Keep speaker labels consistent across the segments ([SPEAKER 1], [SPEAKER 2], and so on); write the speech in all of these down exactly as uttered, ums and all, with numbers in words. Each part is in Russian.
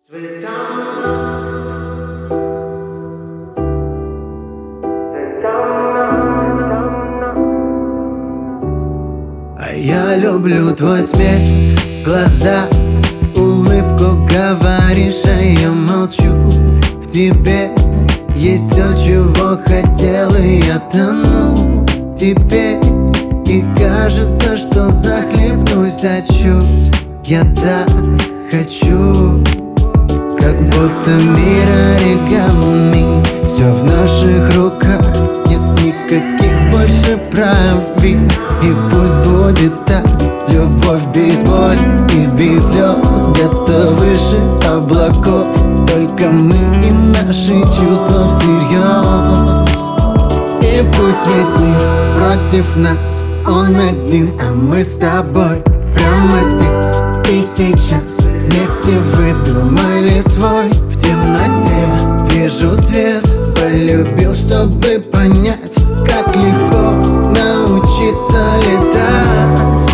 [SPEAKER 1] А я люблю твой смех, глаза, улыбку, говоришь, а я молчу. В тебе есть все, чего хотел, и я тону теперь. И кажется, что захлебнусь от чувств. Я так хочу, как будто мир оригами. Все в наших руках, нет никаких больше правил. И пусть будет так, любовь без боли и без слез. Где-то выше облаков, только мы и наши чувства всерьез. И пусть весь мир против нас, он один, а мы с тобой прямо здесь и сейчас вместе выдумали свой. В темноте вижу свет, полюбил, чтобы понять, как легко научиться летать.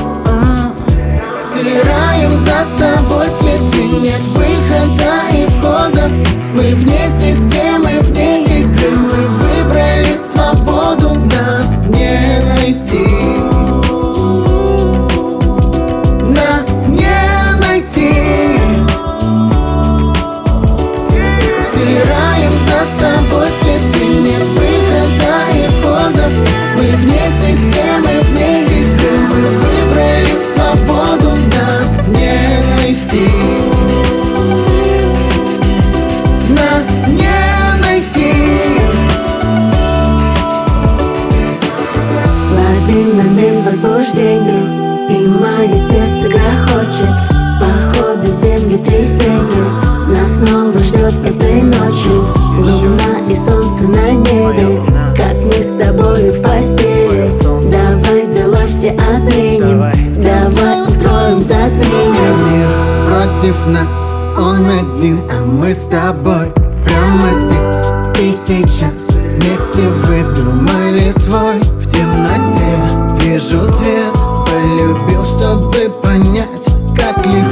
[SPEAKER 1] Стираем за собой следы, нет выхода и входа. Мы вне системы, вне игры, мы выбрали свободу, нас не найти. Нас не найти. Стираем за собой следы, нет выхода и входа. Мы вне системы, вне игры, мы выбрали свободу, нас не найти. Нас не найти.
[SPEAKER 2] Лови момент возбуждения, и мое сердце грохочет. Походу землетрясение нас снова ждет этой ночью. Луна и солнце на небе, как мы с тобой в постели. Давай дела все отменим, давай устроим затмение.
[SPEAKER 1] Мир против нас, он один, а мы с тобой прямо здесь и сейчас вместе выдумали свой. В темноте вижу свет, полюбил, чтобы понять, как легко